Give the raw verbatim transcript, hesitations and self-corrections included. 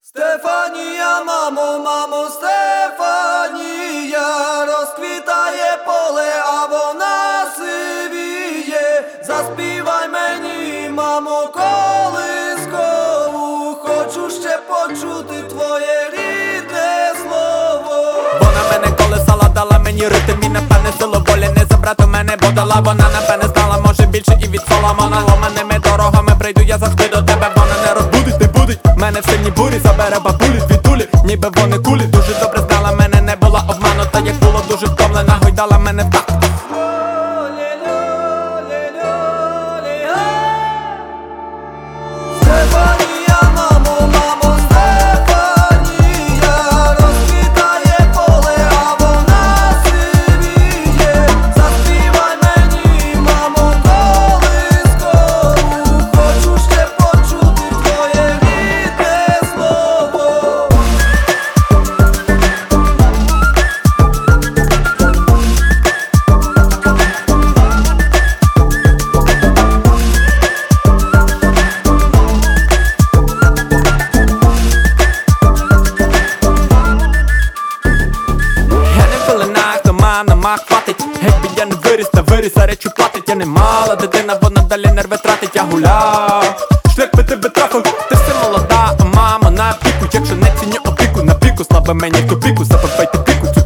Стефанія, мамо, мамо, Стефанія, розквітає поле, а вона сивіє. Заспівай мені, мамо, колискову, хочу ще почути твоє рідне слово. Вона мене колесала, дала мені ритм і напевне силу волі не забрати в мене, бо дала вона напевне знала, може більше і від Соломона. Ломаними дорогами прийду я завжди до тебе, вона не розбудить, не будить мене в сильній бурі, забере бабулі звідулі, ніби вони кулі. Дуже добре знала мене, не була обманута, як було дуже втомлена, гойдала мене в такт. Стефанія, мамо, мамо, Стефанія, розквітає поле, а вона сивіє. Заспівай мені, мамо, колискову, хочу ще почути твоє рідне слово. Я не пеленах, дома на мах хватить. Якби я не виріс, та виріс, а речі платить. Я не мала дитина, вона далі нерви тратить. Я гуляв, шлях би тебе трафив. Ти все молода, а мама на піку. Якщо не ціню опіку, на піку, слава мені в тупіку, забивайте піку.